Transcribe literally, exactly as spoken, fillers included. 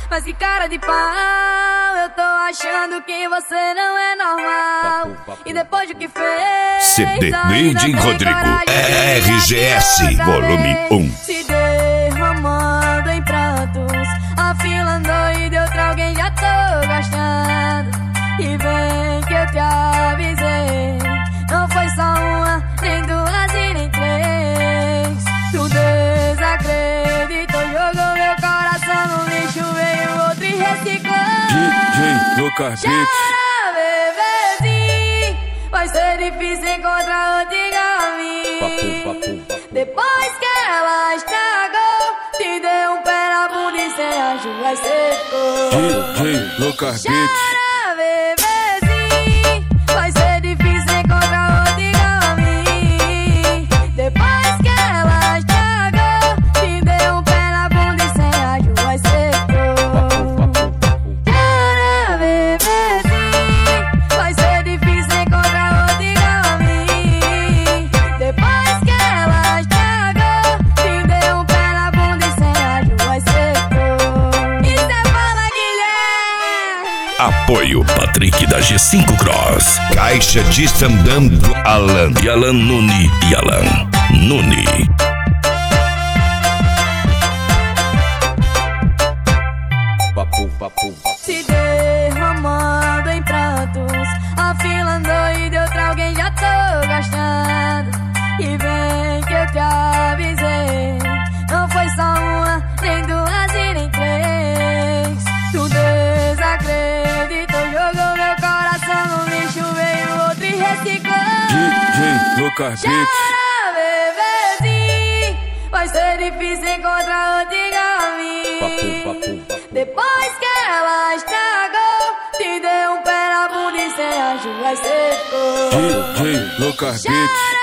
Mas que cara de pau, eu tô achando que você não é normal. E depois do que fez, C D Made in Rodrigo, R G S, volume um. Se derramando em prantos, afilando doido, outra alguém já tô gostando. E vem que eu te avisei, não foi só uma, nem duas e nem três. Tu desacreditou, jogou meu coração no lixo, veio outro e reciclou. D J Lucas Beats. Chora, bebezinho, vai ser difícil encontrar outro igual a mim. Papo, papo, papo. Depois que ela estragou, te deu um pé na bunda e sem ajuda vai secou. D J Lucas Beats. Chora, bebezinho, vai ser difícil encontrar outro igual a mim. Depois que ela estragou, te deu um pé na bunda e sem ajuda vai secou. Chora, bebezinho, vai ser difícil encontrar outro igual a mim. Depois que ela estragou, te deu um pé na bunda e sem ajuda vai secou. E cê fala, Guilherme. Apoio Patrick da G cinco Cross. Caixa de Sandando Alan. E Alan Nuni. E Alan Nuni. Papo, papo, papo. Se derramando em prantos, afilando doido, outra alguém já tô gostando. E vem que eu te avisei, não foi só uma, nem duas e nem três. Tu desacreditou, jogou meu coração no lixo, veio outro e reciclou. D J Lucas Beats. Chora, bebezinho, vai ser difícil encontrar outro igual a mim. Papo, papo, papo. Depois que ela estragou, te deu um pé na bunda e sem ajuda vai secou. D J Lucas Beats.